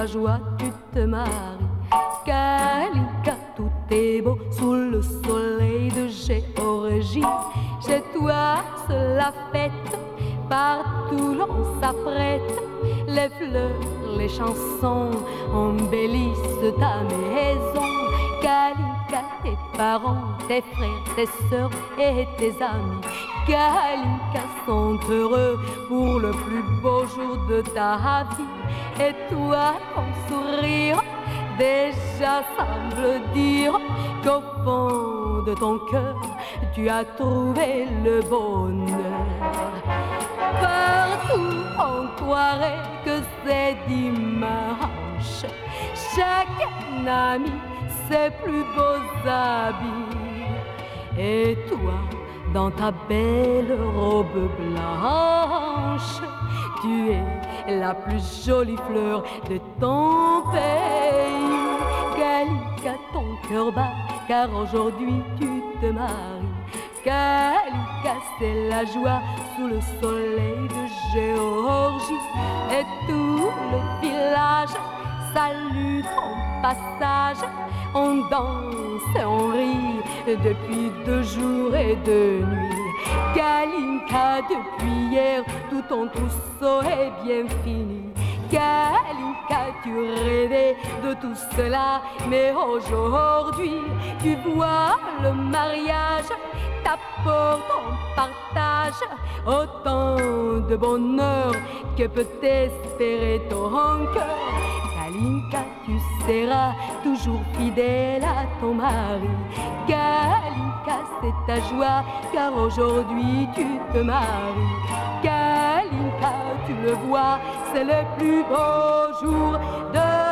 ta joie, tu te maries. Kalinka, tout est beau sous le soleil de Géorgie. Chez toi, c'est la fête, partout l'on s'apprête. Les fleurs, les chansons embellissent ta maison. Kalinka, tes parents, tes frères, tes sœurs et tes amis, Kalinka, sont heureux pour le plus beau jour de ta vie. Et toi, ton sourire déjà semble dire qu'au fond de ton cœur, tu as trouvé le bonheur. Partout on croirait que c'est dimanche. Chaque ami ses plus beaux habits. Et toi, dans ta belle robe blanche, tu es la plus jolie fleur de ton pays. Kalinka, ton cœur bat, car aujourd'hui tu te maries. Kalinka, c'est la joie sous le soleil de Géorgie. Et tout le village salue ton passage. On danse et on rit depuis 2 jours et 2 nuits. Kalinka, depuis hier, tout ton trousseau est bien fini. Kalinka, tu rêvais de tout cela, mais aujourd'hui, tu vois le mariage t'apporte en partage autant de bonheur que peut espérer ton cœur. Kalinka, tu seras toujours fidèle à ton mari. Kalinka, c'est ta joie, car aujourd'hui tu te maries. Kalinka, tu le vois, c'est le plus beau jour de